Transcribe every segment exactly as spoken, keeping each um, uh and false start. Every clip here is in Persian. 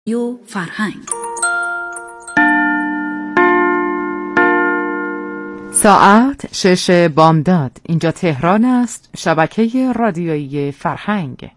و فرهنگ. ساعت شش بامداد. اینجا تهران است، شبکه رادیویی فرهنگ.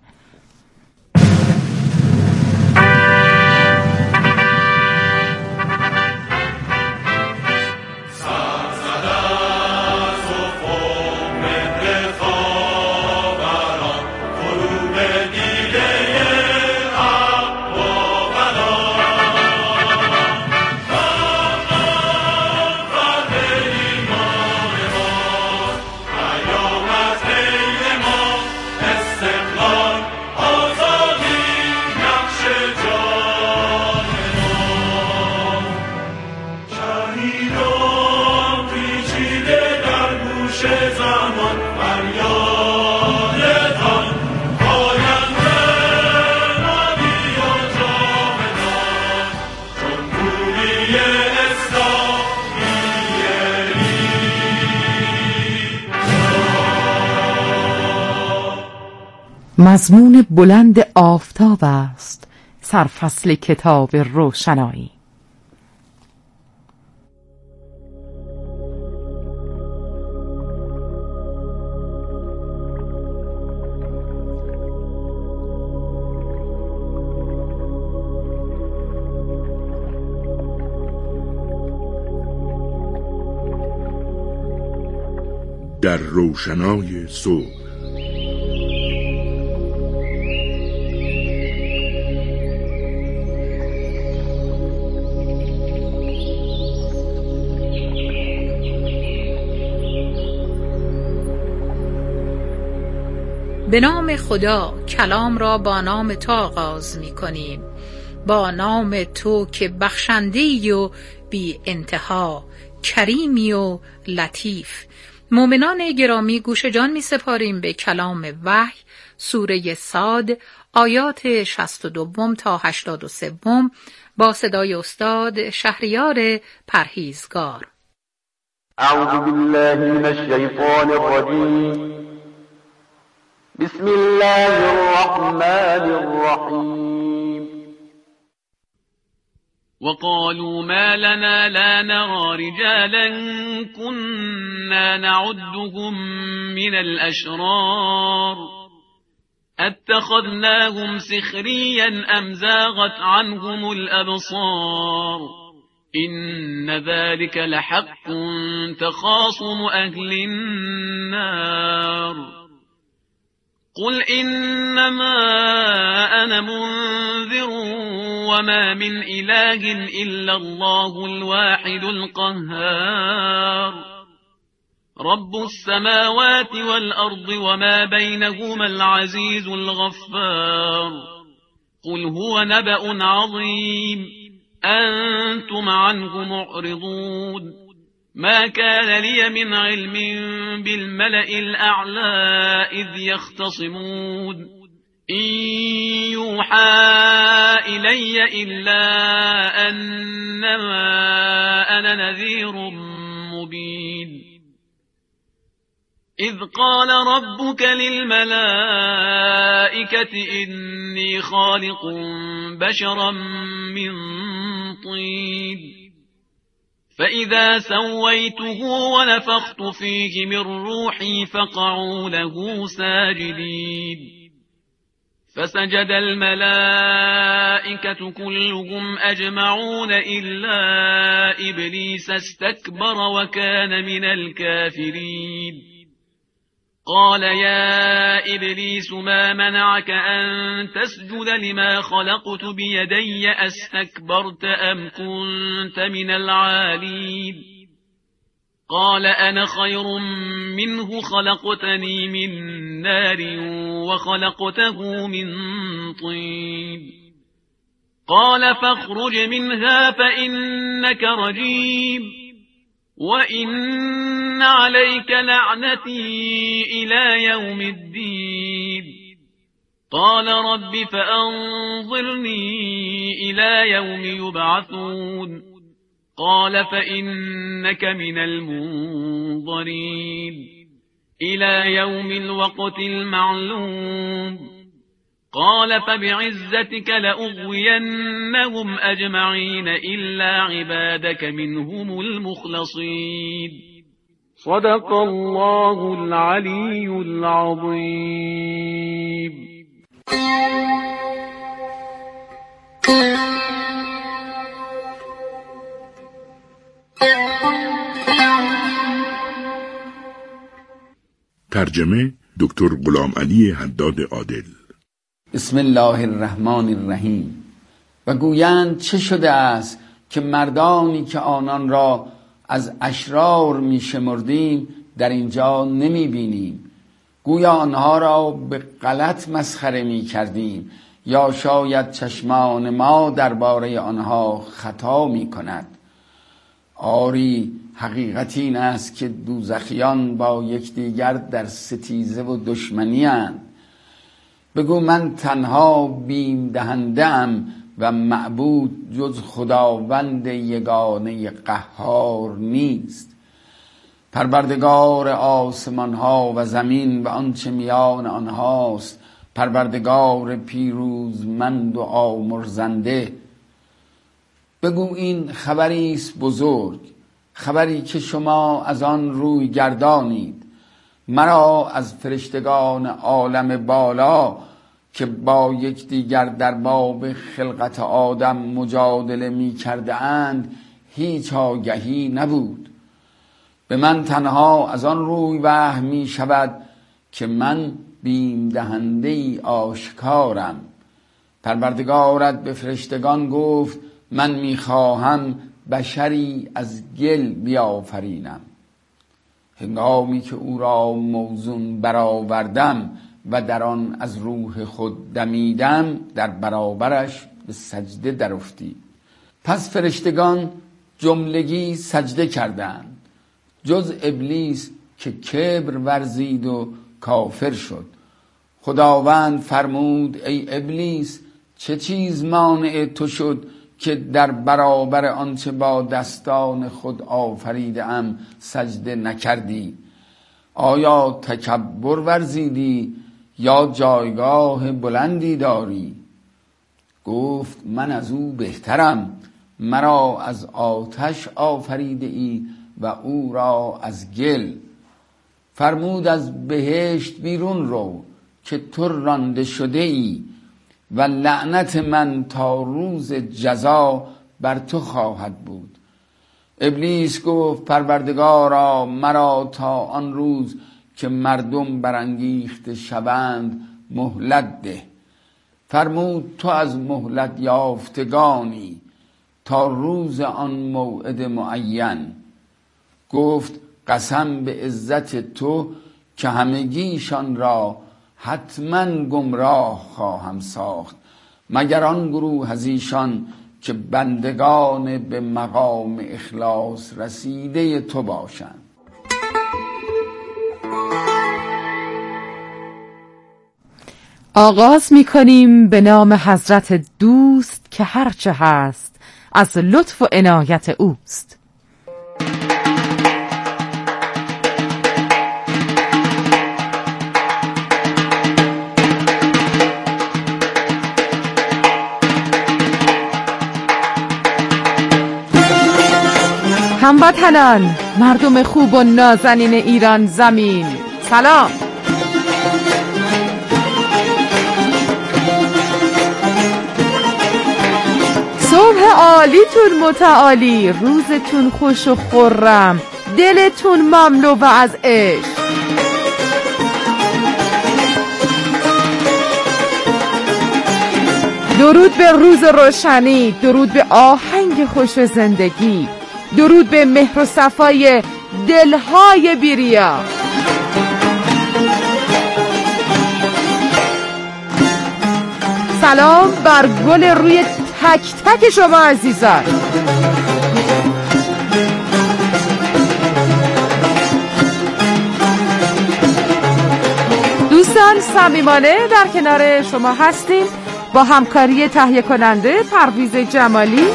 مضمون بلند آفتاب است سرفصل کتاب روشنایی. در روشنای صبح. به نام خدا، کلام را با نام تو آغاز می کنیم، با نام تو که بخشنده‌ای و بی انتها، کریمی و لطیف. مومنان گرامی، گوش جان می سپاریم به کلام وحی، سوره صاد، آیات شصت و دو تا هشتاد و سه با صدای استاد شهریار پرهیزگار. اعوذ بالله من الشیطان الرجیم. بسم الله الرحمن الرحیم. وقالوا ما لنا لا نرى رجالا كنا نعدهم من الأشرار اتخذناهم سخريا أم زاغت عنهم الأبصار إن ذلك لحق تخاصم أهل النار قل إنما أنا منذر وما من إله إلا الله الواحد القهار رب السماوات والأرض وما بينهما العزيز الغفار قل هو نبأ عظيم أنتم عنه معرضون ما كان لي من علم بالملأ الأعلى إذ يختصمون إن يوحى إلي إلا أنما أنا نذير مبين إذ قال ربك للملائكة إني خالق بشرا من طين فإذا سويته ونفخت فيه من روحي فقعوا له ساجدين فسجد الملائكة كلهم أجمعون إلا إبليس استكبر وكان من الكافرين قال يا إبليس ما منعك أن تسجد لما خلقت بيدي أستكبرت أم كنت من العالين قال أنا خير منه خلقتني من نار وخلقته من طين قال فاخرج منها فإنك رجيم وَإِنَّ عَلَيْكَ لَعْنَتِي إِلَى يَوْمِ الدِّينِ قَالَ رَبِّ فَأَنظِرْنِي إِلَى يَوْمِ يُبْعَثُونَ قَالَ فَإِنَّكَ مِنَ الْمُنظَرِينَ إِلَى يَوْمِ الْوَقْتِ الْمَعْلُومِ قال فبعزتك لأغوینهم اجمعین الا عبادك منهم المخلصین. صدق الله العلی العظیم. ترجمه دکتر غلام علی حداد عادل. بسم الله الرحمن الرحیم. و گویند چه شده است که مردانی که آنان را از اشرار می شمردیم در اینجا نمی بینیم، گویا آنها را به غلط مسخره می کردیم، یا شاید چشمان ما درباره آنها خطا می کند. آری حقیقت این است که دوزخیان با یکدیگر در ستیزه و دشمنی اند. بگو من تنها بیم دهنده ام و معبود جز خداوند یگانه قهار نیست. پروردگار آسمان ها و زمین و آنچه میان آنهاست، پروردگار پیروزمند و آمرزنده. بگو این خبری است بزرگ، خبری که شما از آن روی گردانید. مرا از فرشتگان عالم بالا که با یکدیگر در باب خلقت آدم مجادله می کرده اند هیچ آگهی نبود. به من تنها از آن روی وحی می شود که من بیم دهنده ای آشکارم. پروردگارت به فرشتگان گفت من می خواهم بشری از گل بیافرینم. هنگامی که او را موزون برآوردم و در آن از روح خود دمیدم، در برابرش به سجده درافتی. پس فرشتگان جملگی سجده کردند جز ابلیس که کبر ورزید و کافر شد. خداوند فرمود ای ابلیس، چه چیز مانع تو شد که در برابر آنچه با دستان خود آفریده ام سجده نکردی؟ آیا تکبر ورزیدی یا جایگاه بلندی داری؟ گفت من از او بهترم. مرا از آتش آفریده ای و او را از گل. فرمود از بهشت بیرون رو که تو رانده شده ای و لعنت من تا روز جزا بر تو خواهد بود. ابلیس گفت پروردگارا، مرا تا آن روز که مردم برانگیخته شوند مهلت ده. فرمود تو از مهلت یافتگانی تا روز آن موعد معین. گفت قسم به عزت تو که همگیشان را حتما گمراه خواهم ساخت مگر آن گروه از ایشان که بندگان به مقام اخلاص رسیده تو باشند. آغاز می کنیم به نام حضرت دوست که هرچه هست از لطف و عنایت اوست. هموطنان، مردم خوب و نازنین ایران زمین، سلام. صبح عالیتون متعالی، روزتون خوش و خرم، دلتون مملو و از عشق. درود به روز روشنی، درود به آهنگ خوش زندگی، درود به مهر و صفای دلهای بیریا. سلام بر گل روی تک تک شما عزیزان. دوستان صمیمانه در کنار شما هستیم با همکاری تهیه کننده پرویز جمالی.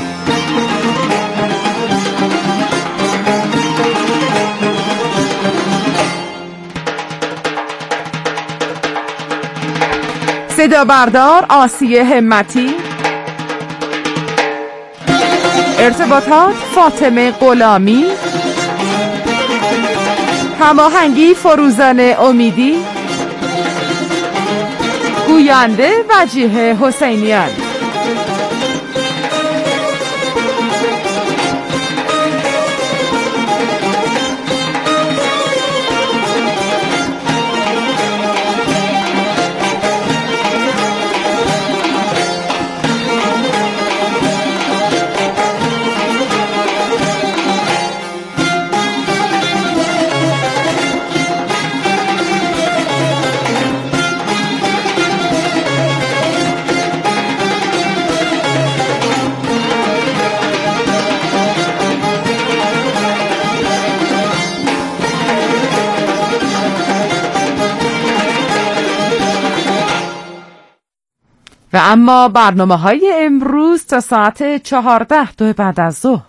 صدا بردار آسیه همتی، ارتباطات فاطمه غلامی، هماهنگی فروزان امیدی، گوینده وجیه حسینیان. و اما برنامه های امروز تا ساعت چهارده دو بعد از ظهر.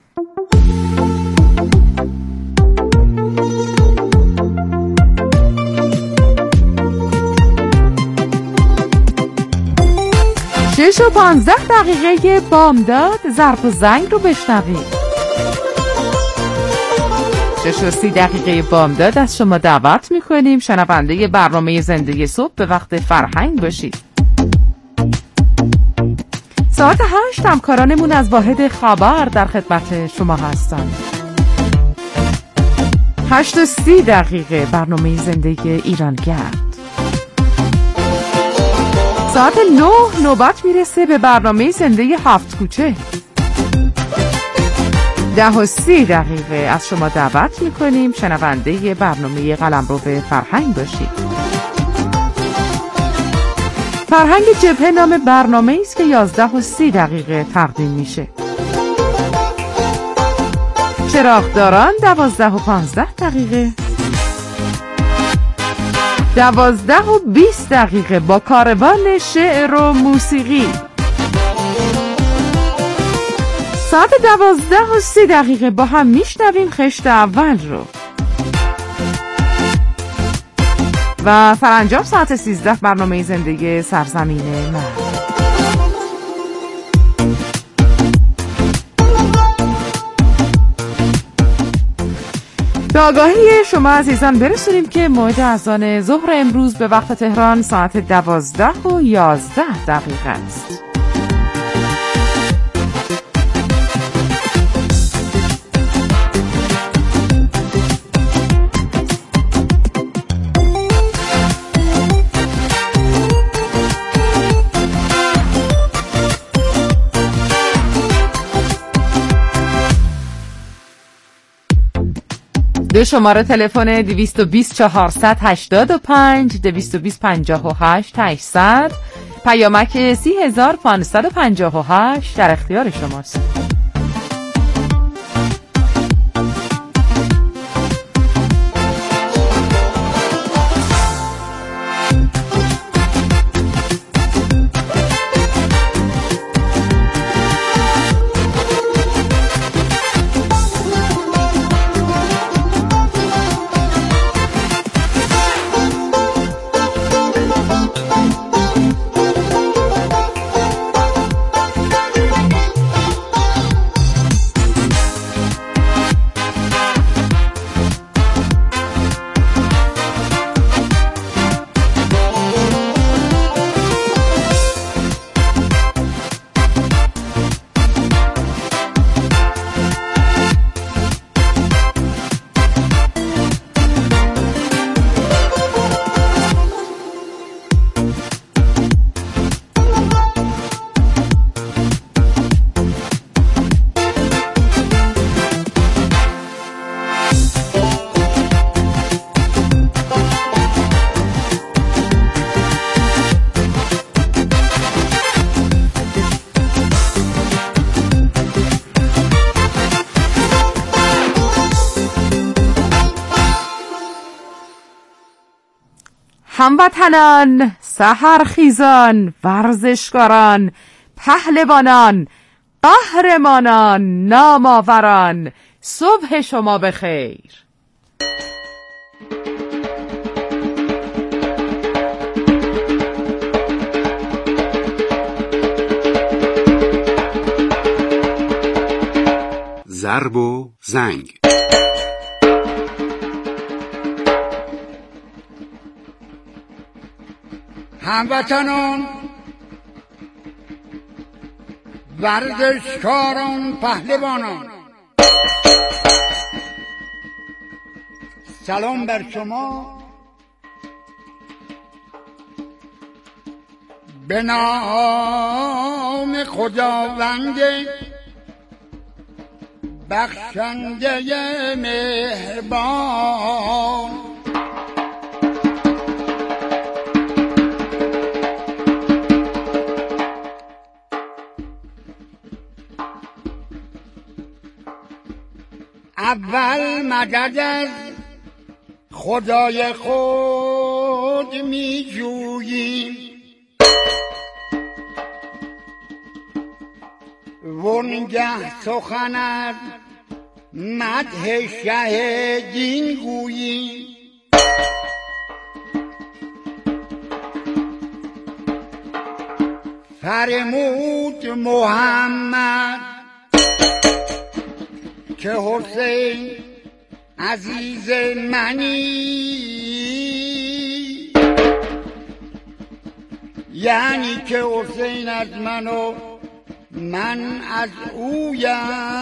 شش و پانزده دقیقه بامداد، ظرف و زنگ رو بشنوید. شش و سی دقیقه بامداد از شما دعوت میکنیم شنونده برنامه زنده صبح به وقت فرهنگ باشید. ساعت هشت همکارانمون از واحد خبر در خدمت شما هستند. هشت و سی دقیقه برنامه زنده ایرانگرد. ساعت نه نوبت میرسه به برنامه زنده هفت کوچه. ده و سی دقیقه از شما دعوت میکنیم شنونده برنامه قلمرو فرهنگ باشید. فرهنگ جبهه نام برنامه است که یازده و سی دقیقه تقدیم میشه. چراغداران دوازده و پانزده دقیقه. دوازده و بیست دقیقه با کاروان شعر و موسیقی. ساعت دوازده و سی دقیقه با هم میشنویم خشت اول رو. و سرانجام ساعت سیزده برنامه زندگی سرزمین من. به آگاهی شما عزیزان برسونیم که موعد اذان ظهر امروز به وقت تهران ساعت دوازده و یازده دقیقه است. دو شماره تلفن دویست و بیست چهارصد هشتاد و پنج، دویست و بیست پنجاه و هشت هشتصد، پیامک سی هزار پانصد و پنجاه و هشت در اختیار شماست. هموطنان، سحرخیزان، ورزشکاران، پهلوانان، قهرمانان، نامآوران، صبح شما بخیر. ضرب و زنگ. هموطنان، ورزشکاران، پهلوانان، سلام بر شما. به نام خداوند بخشنده مهربان، اول مدد از خدای خود می جوییم، وانگه سخن از مدح شه دین گوییم. فرمود محمد که حسین عزیز منی، یعنی که حسین از منو من از اویم.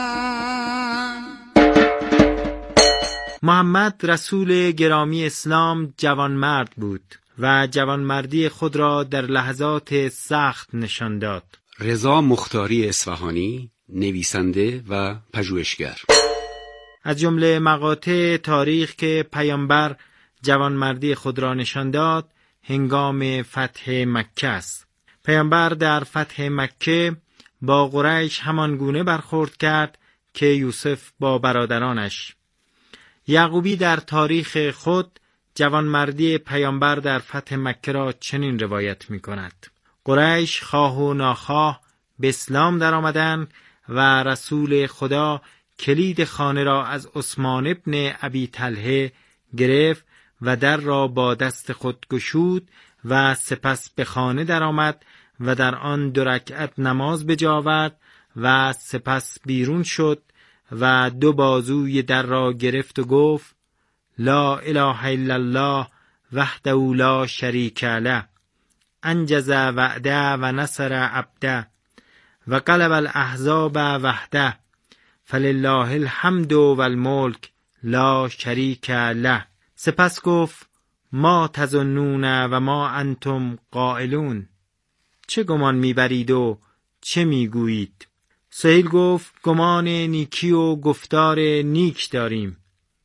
محمد رسول گرامی اسلام جوانمرد بود و جوانمردی خود را در لحظات سخت نشان داد. رضا مختاری اصفهانی، نویسنده و پژوهشگر. از جمله مقاطع تاریخ که پیامبر جوانمردی خود را نشان داد هنگام فتح مکه است. پیامبر در فتح مکه با قریش همان گونه برخورد کرد که یوسف با برادرانش. یعقوبی در تاریخ خود جوانمردی پیامبر در فتح مکه را چنین روایت می کند: قریش خواه و ناخواه به اسلام در آمدند و رسول خدا کلید خانه را از عثمان ابن ابی طلحه گرفت و در را با دست خود گشود و سپس به خانه در آمد و در آن دو رکعت نماز بجا آورد و سپس بیرون شد و دو بازوی در را گرفت و گفت: لا اله الا الله وحده لا شریک له، انجز وعده و نصر عبده و قلب الاحزاب وحده، فلله الحمد و الملک لا شریک له. سپس گفت: ما تظنون و ما انتم قائلون، چه گمان میبرید و چه میگویید؟ سهیل گفت: گمان نیکی و گفتار نیک داریم،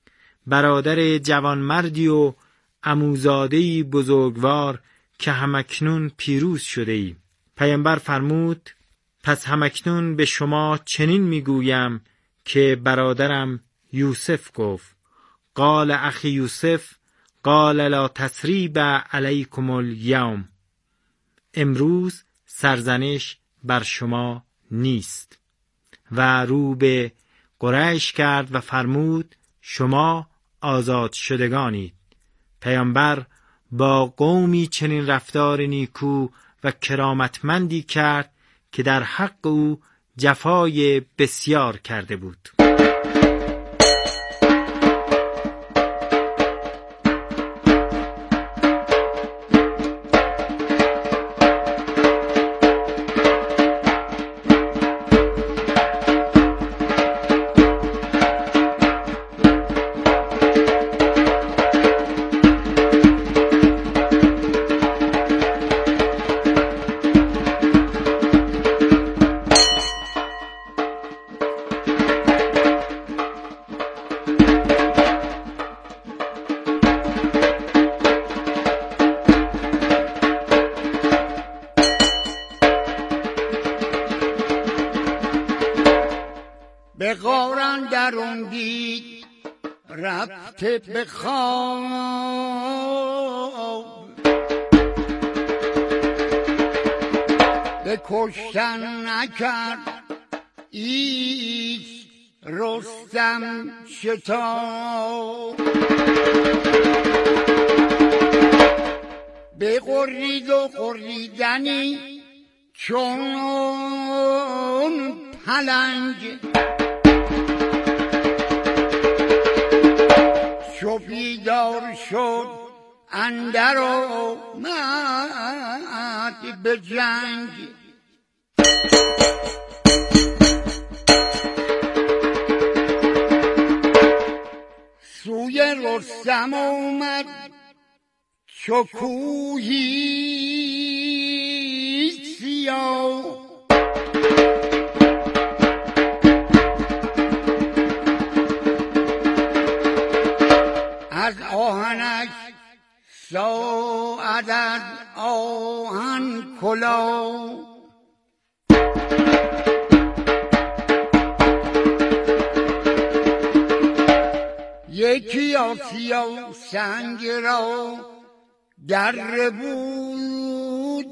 برادر جوانمردی و عموزاده‌ای بزرگوار که همکنون پیروز شده ای. پیامبر فرمود: پس همکنون به شما چنین میگویم که برادرم یوسف گفت: قال اخی یوسف قال لا تثریب علیکم الیوم، امروز سرزنش بر شما نیست. و رو به قریش کرد و فرمود: شما آزاد شدگانید. پیامبر با قومی چنین رفتار نیکو و کرامتمندی کرد که در حق او جفای بسیار کرده بود. به غارن درون دید رفته به خواب، به کشتن نکرد ایچ رستم شتاب، به قرید و قریدنی چون پلنگ، چو بیدار شد اندر آمد به جنگ. سوی رستم آمد چو کوهی سیاه، از آهنش ساعد از آهن کلاه. یکی آسیا سنگ را در بود،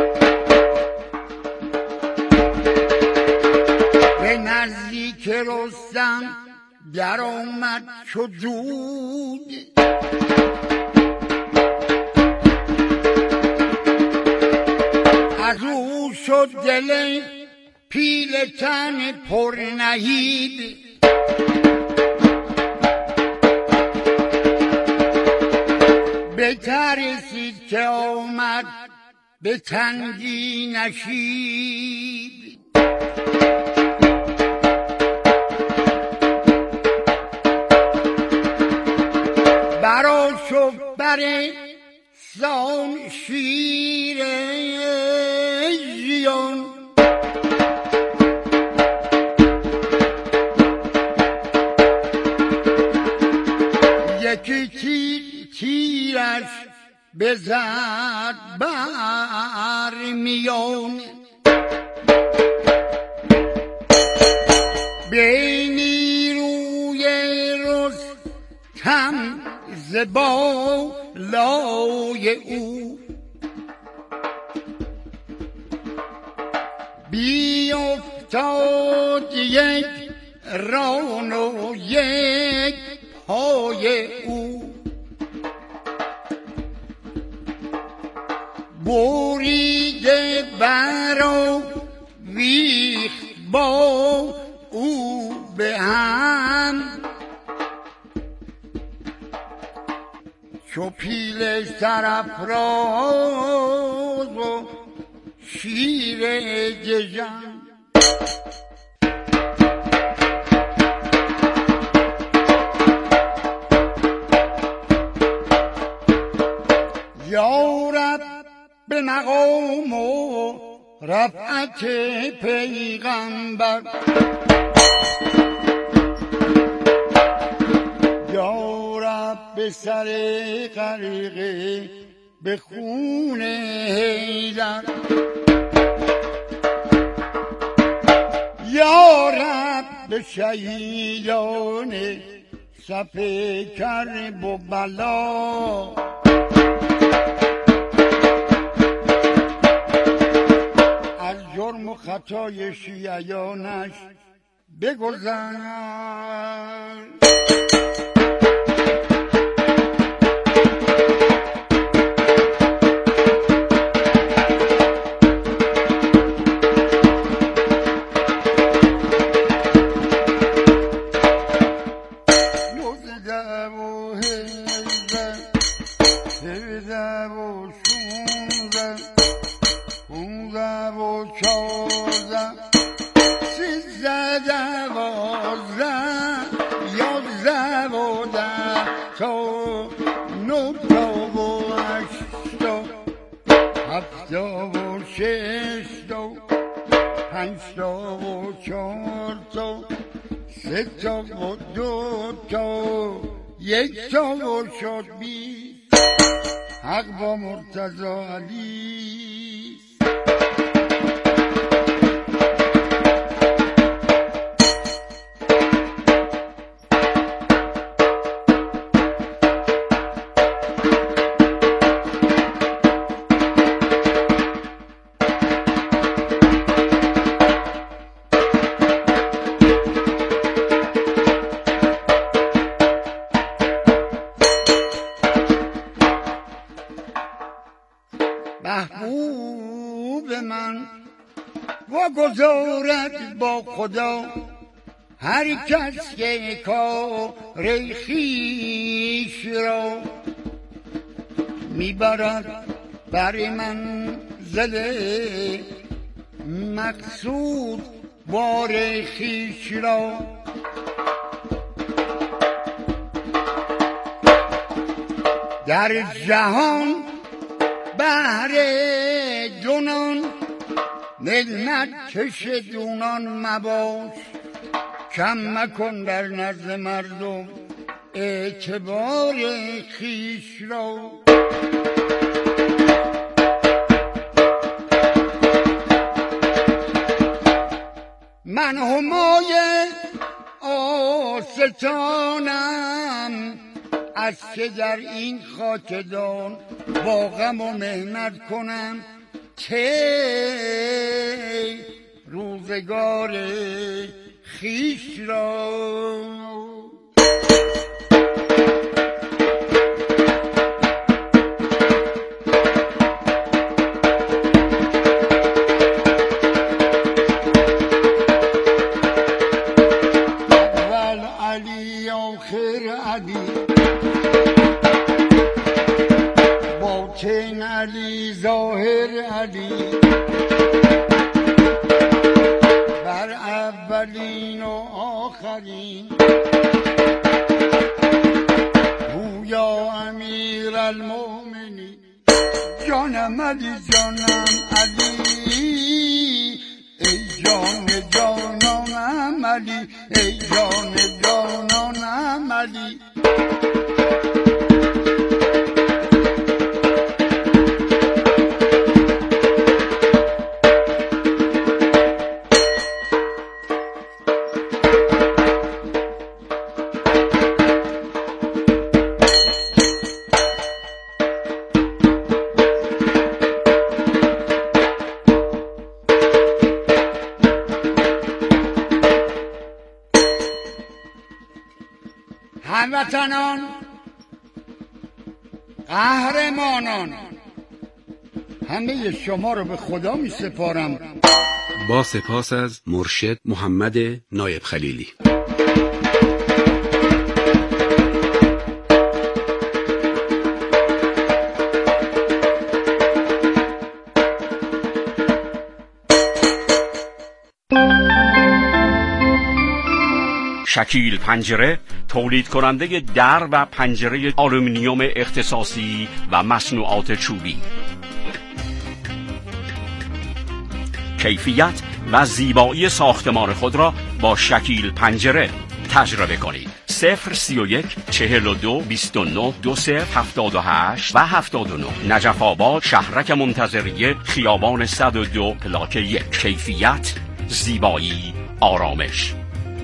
به نزدیک رستم در آمد چو دود. از او شد دل پیلتن پر نهید، بترسید که آمد به تنگی نشید. برا شد بر سان شیر ژیان، یکی تیر تیرش بزد بر میان، به نیروی رستم ز بالای او، بیافتاد یک ران و یک پای او، بریده برا ویخت با او به هم، چو پیل سرافراز و شیر دژم. یا رب به مقام و رفعت پیغمبر، یا رب به سر غریقه به خون حیدر، یا رب به شهیدان صف کرب و بلا، از جرم و خطای شیعیانش بگذر. شد بی حق با مرتضی علی. محبوب من و گذارد با خدا هر کس که کار خویش را میبرد بر منزل مقصود بار خویش را در جهان بهر دونان ملت کش دونان مباش کم مکن در نزد مردم اعتبار خویش را من همای آستانم از که در این خاکدان با غم و مهنت کنم که روزگار خویش را اول علی آخر علی باطن علی ظاهر علی بر اولین و آخرین گویا امیر المؤمنین جانم علی جانم علی ای جان جانانم علی ای جان جانانم علی هموطنان قهرمانان همه شما رو به خدا می سپارم. با سپاس از مرشد محمد نایب خلیلی. شکیل پنجره تولید کننده در و پنجره آلومینیوم اختصاصی و مصنوعات چوبی. کیفیت و زیبایی ساختمان خود را با شکیل پنجره تجربه کنید. صفر سی و یک چهل و دو بیست و نه دو صفر هفتاد و هشت و هفتاد و نه نجف آباد شهرک منتظریه خیابان صد و دو پلاک یک. کیفیت، زیبایی، آرامش.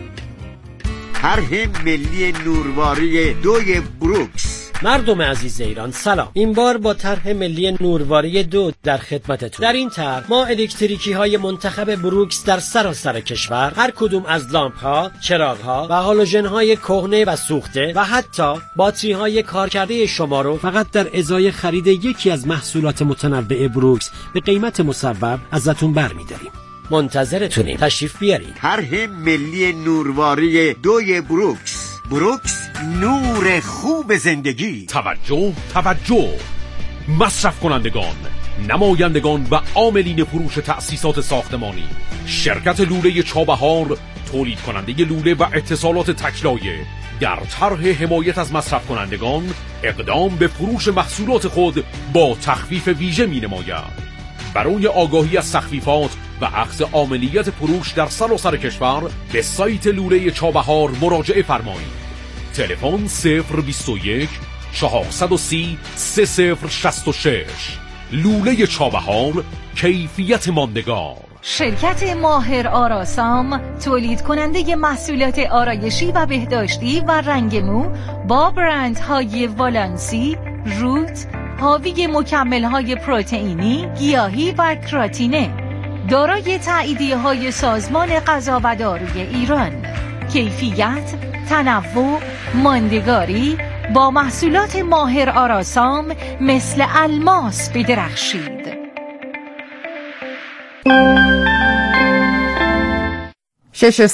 طرح ملی نورواری دوی بروکس. مردم عزیز ایران سلام. این بار با طرح ملی نورواری دو در خدمتتون. در این طرح ما الکتریکی های منتخب بروکس در سراسر کشور، هر کدوم از لامپ ها، چراغ ها و هالوژن های کهنه و سوخته و حتی باتری های کارکرده شما رو فقط در ازای خرید یکی از محصولات متنوع بروکس به قیمت مصوب ازتون برمی‌داریم. منتظرتونیم، تشریف بیارید. طرح ملی نورواری دوی بروکس. بروکس، نور خوب زندگی. توجه توجه مصرف کنندگان، نمایندگان و عاملین فروش تأسیسات ساختمانی. شرکت لوله چابهار تولید کننده لوله و اتصالات تکلایه در طرح حمایت از مصرف کنندگان اقدام به فروش محصولات خود با تخفیف ویژه می نماید. برای آگاهی از تخفیفات و اخذ عاملیت فروش در سراسر کشور به سایت لوله چابهار مراجعه فرمایید. تلفن صفر بیست و یک چهارصد و سی سه صفر شصت و شش. لوله چابهار، کیفیت ماندگار. شرکت ماهر آراسام تولید کننده محصولات آرایشی و بهداشتی و رنگ مو با برندهای والانسی، روت، حاوی مکمل‌های پروتئینی، گیاهی و کراتینه، دارای تاییدیه‌های سازمان غذا و داروی ایران. کیفیت، تنوع، ماندگاری با محصولات ماهر آراسام مثل الماس بدرخشید. شش